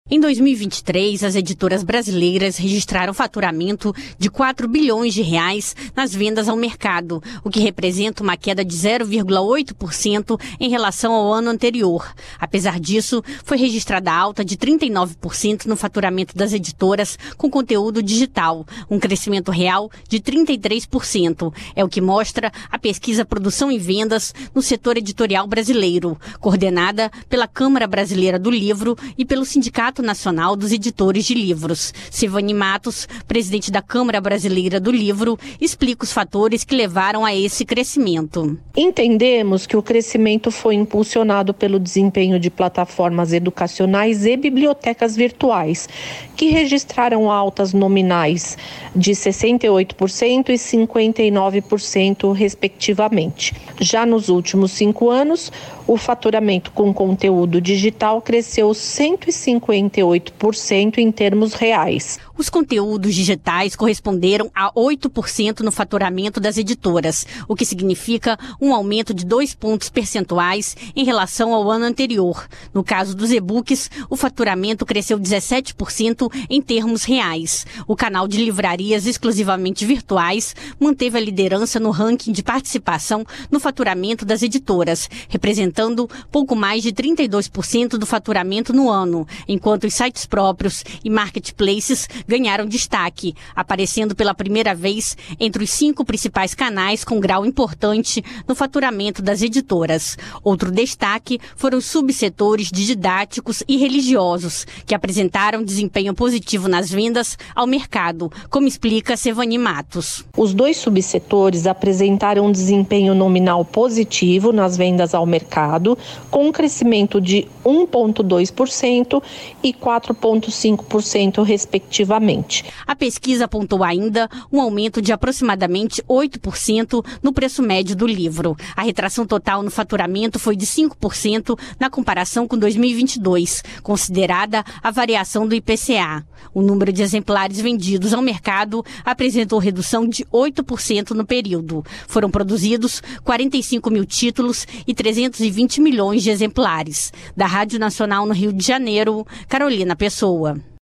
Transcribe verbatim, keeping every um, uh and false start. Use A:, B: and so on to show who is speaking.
A: Em dois mil e vinte e três, as editoras brasileiras registraram faturamento de quatro bilhões de reais nas vendas ao mercado, o que representa uma queda de zero vírgula oito por cento em relação ao ano anterior. Apesar disso, foi registrada alta de trinta e nove por cento no faturamento das editoras com conteúdo digital, um crescimento real de trinta e três por cento. É o que mostra a pesquisa Produção e Vendas no setor editorial brasileiro, coordenada pela Câmara Brasileira do Livro e pelo Sindicato Nacional dos Editores de Livros. Silvani Matos, presidente da Câmara Brasileira do Livro, explica os fatores que levaram a esse crescimento.
B: Entendemos que o crescimento foi impulsionado pelo desempenho de plataformas educacionais e bibliotecas virtuais, que registraram altas nominais de sessenta e oito por cento e cinquenta e nove por cento, respectivamente. Já nos últimos cinco anos, o faturamento com conteúdo digital cresceu cento e cinquenta e oito por cento em termos reais.
A: Os conteúdos digitais corresponderam a oito por cento no faturamento das editoras, o que significa um aumento de dois pontos percentuais em relação ao ano anterior. No caso dos e-books, o faturamento cresceu dezessete por cento em termos reais. O canal de livrarias exclusivamente virtuais manteve a liderança no ranking de participação no faturamento das editoras, representando pouco mais de trinta e dois por cento do faturamento no ano, enquanto os sites próprios e marketplaces ganharam destaque, aparecendo pela primeira vez entre os cinco principais canais com grau importante no faturamento das editoras. Outro destaque foram os subsetores de didáticos e religiosos, que apresentaram desempenho positivo nas vendas ao mercado, como explica Silvani Matos.
B: Os dois subsetores apresentaram um desempenho nominal positivo nas vendas ao mercado, com um crescimento de um vírgula dois por cento e quatro vírgula cinco por cento, respectivamente.
A: A pesquisa apontou ainda um aumento de aproximadamente oito por cento no preço médio do livro. A retração total no faturamento foi de cinco por cento na comparação com dois mil e vinte e dois, considerada a variação do I P C A. O número de exemplares vendidos ao mercado apresentou redução de oito por cento no período. Foram produzidos quarenta e cinco mil títulos e trezentos e vinte milhões de exemplares. Da Rádio Nacional no Rio de Janeiro, Carolina Pessoa.